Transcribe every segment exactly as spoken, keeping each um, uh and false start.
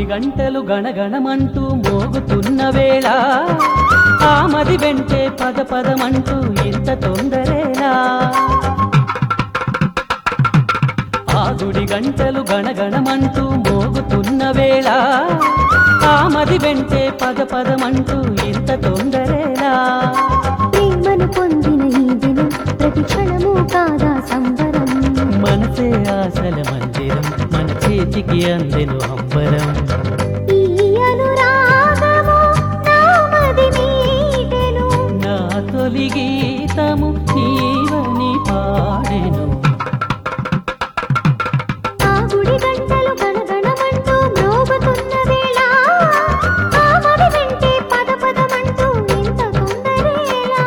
గంటలు గణగణమంటూ మోగుతున్న వేళ ఆమది వెంటే పద పదమంటూ ఇంత తొందరేలా ఆ గుడి గంటలు గణగణమంటూ మోగుతున్న వేళ ఆమది వెంటే పద పదమంటూ ఇంత తొందరేలా ప్రేమను పొందిన ఈ దినం ప్రతి క్షణము కాదా సంబరం మనసే ఆశల మందిరం మన చేతికి అందెను అంబరం ఈ అనురాగము నామది మీటెను నా తొలి గీతము నీవని పాడెను ఆ గుడి గంటలు గణగణమంటూ మ్రోగుతున్న వేళ ఆమది వెంటే పద పదమంటూ ఇంత తొందరేలా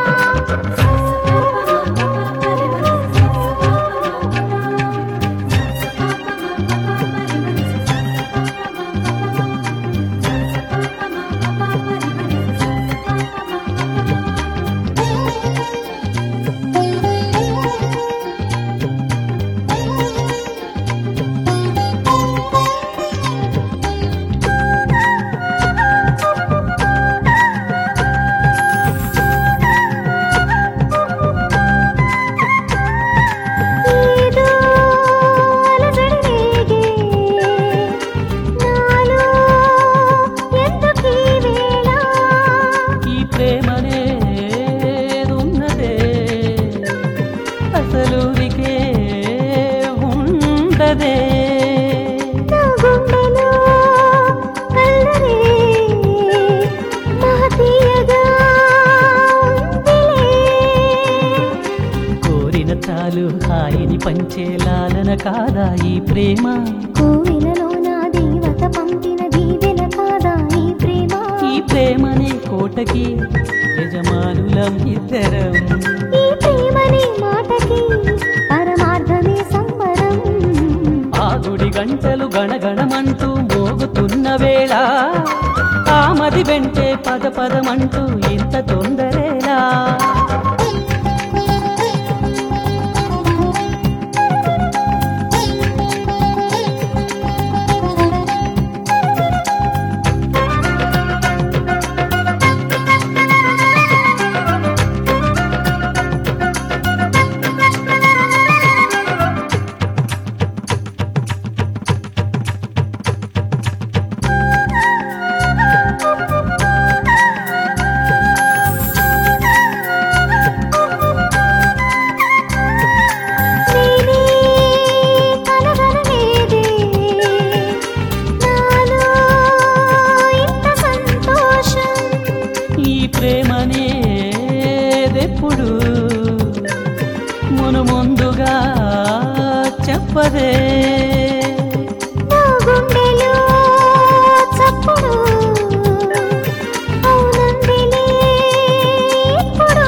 ఏదో అలజడి రేగే నాలో ఎందుకీ వేళ ఈ ప్రేమనే ఉన్నదే అసలూరికే ఉండదే నా గుండెలో కల్లరే మహతీయగా ఉందిలే కోరిన చాలు హాయిని పంచేలాలన కాదా ఈ ప్రేమ కోయిలలో నా దేవత పంపిన దీవెన కాదా ఈ ప్రేమ ఈ ప్రేమనే కోటకి యజమానులం ఇద్దరం ఈ ప్రేమని మాటకి పరమార్థమే సంబరం ఆ గుడి గంటలు గణగణమంటూ మోగుతున్న వేళ ఆమది వెంటే పద పదమంటూ ఇంత తొందరేలా నేనే కలగనలేదే నాలో ఇంత సంతోషం ఈ ప్రేమనేదెప్పుడు మును ముందుగా చెప్పదే నా గుండెలో చప్పుడు అవునందిలే ఇప్పుడు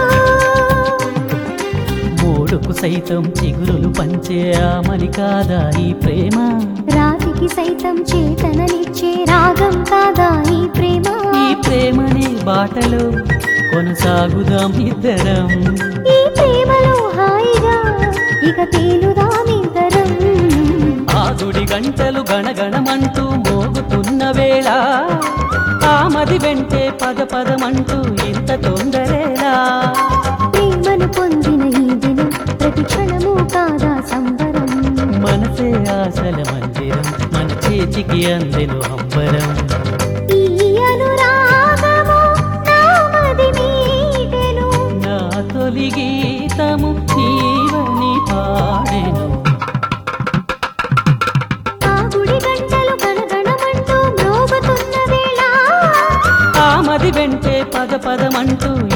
మూడుకు సైతం చిగురులు పంచే ఆమని కాదా ఈ ప్రేమ రాతికి సైతం చేతననిచ్చే రాగం కాదా ఈ ప్రేమ ఈ ప్రేమనే బాటలో కొనసాగుదాం ఇద్దరం ఈ ప్రేమలో హాయిగా ఇక తేలుదామిద్దరం ఆ గుడి గంటలు గణగణమంటూ మోగుతున్న వేళ ఆమది వెంటే పద పదమంటూ ఇంత తొందరేలా ప్రేమను పొందిన ఈ దినం ప్రతి క్షణము కాదా సంబరం మనసే ఆశల మందిరం మన చేతికి అందెను అంబరం ఈ అనురాగము నామది మీటెను నా తొలి గీతము నీవని పాడెను ఆ గుడి గంటలు గణగణమంటూ మ్రోగుతున్న వేళ ఆమది వెంటే పద పదమంటూ